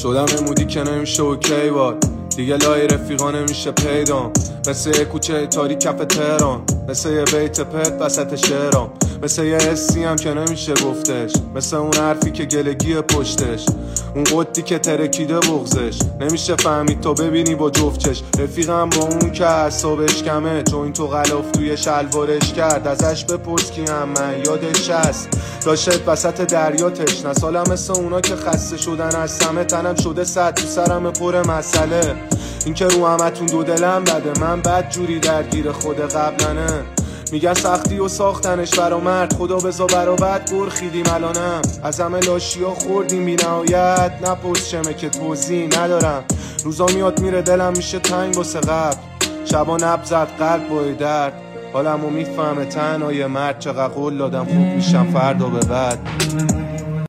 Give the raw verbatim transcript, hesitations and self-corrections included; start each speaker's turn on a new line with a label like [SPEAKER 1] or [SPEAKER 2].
[SPEAKER 1] شدم امودی که نمیشه اوکی باد دیگه لای رفیقا نمیشه پیدام، مثل یه کوچه تاریک کف تهران، مثل یه بیت پت وسط شعرام، مثل یه حسی هم که نمیشه گفتش، مثل اون حرفی که گلگی پشتش، اون قدی که ترکیده بغزش نمیشه فهمید تو ببینی با جفتش. رفیقم با اون که اعصابش کمه چون تو غلاف توی شلوارش کرد، ازش بپرس کی هم من یادش هست داشت وسط دریا تشنه سالم، مثل اونا که خسته شدن از سمه، تنم شده صد تو سرم پر مسئله، این که رو همتون دو دلم بده، من بد جوری درگیر خود قبلنه، میگن سختی و ساختنش برا مرد، خدا بزا برا بد برخیدیم الانم، از همه لاشیا خوردیم بی نهایت، نپرس چمه که توضیح ندارم، روزا میاد میره دلم میشه تنگ واسه قبل، شبا نبزد قلب بای درد، حالمو میفهمه تنهای مرد، چقدر قول دادم خوب میشم فردا به بعد.